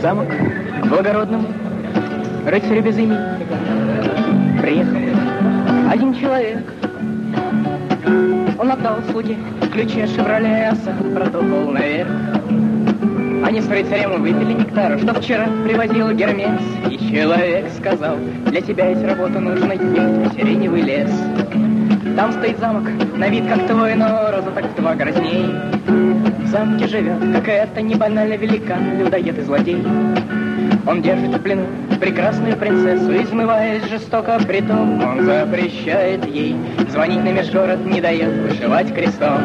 замок к благородному рыцарю без имени приехал один человек. Он отдал слуге ключи от «Шевроле», а сам протопал наверх. Они с рыцарем выпили нектар, что вчера привозил Гермес. И человек сказал: для тебя есть работа, нужно ехать в сиреневый лес. Там стоит замок, на вид как твой, но роза так в 2 грозней. В замке живет какая-то небанально великан, людоед и злодей. Он держит в плену прекрасную принцессу, измываясь жестоко притом. Он запрещает ей звонить на межгород, не дает вышивать крестом.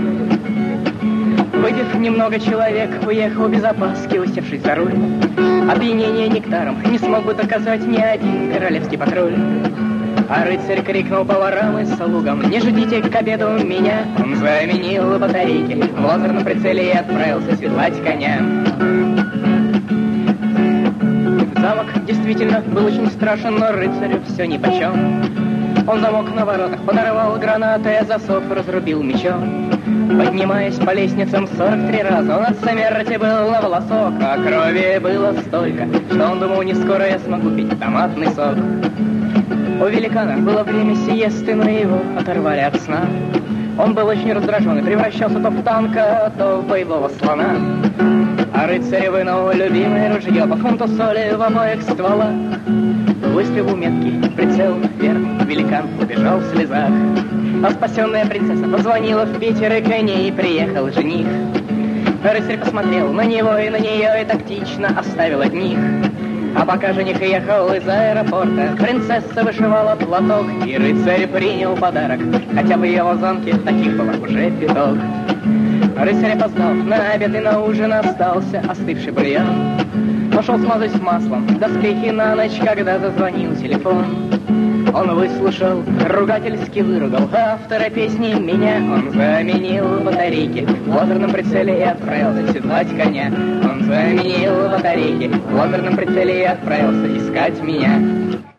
Выпив немного, человек уехал без опаски, усевшись за руль. Опьянение нектаром не смог бы доказать ни один королевский патруль. А рыцарь крикнул поварам и слугам: не ждите к обеду меня. Он заменил батарейки в лазерном прицеле и отправился седлать коня. Замок действительно был очень страшен, но рыцарю все нипочем. Он замок на воротах подорвал гранатой, а засов разрубил мечом. Поднимаясь по лестницам 43 раза, он от смерти был на волосок, а крови было столько, что он думал: не скоро я смогу пить томатный сок. У великана было время сиесты, но его оторвали от сна. Он был очень раздражен и превращался то в танка, то в боевого слона. А рыцарь вынул любимое ружье по фунту соли в обоих стволах. Выстрел у метки, прицел вверх, великан убежал в слезах. А спасенная принцесса позвонила в Питер, и к ней приехал жених. Рыцарь посмотрел на него и на нее и тактично оставил одних. А пока жених ехал из аэропорта, принцесса вышивала платок, и рыцарь принял подарок, хотя бы его замке таких было уже пяток. Рыцарь опоздал на обед и на ужин остался остывший бульон. Пошел смазать маслом доспехи на ночь, когда зазвонил телефон. Он выслушал, ругательски выругал автора песни меня. Он заменил батарейки в лазерном прицеле и отправился седлать коня. Он заменил батарейки в лазерном прицеле и отправился искать меня.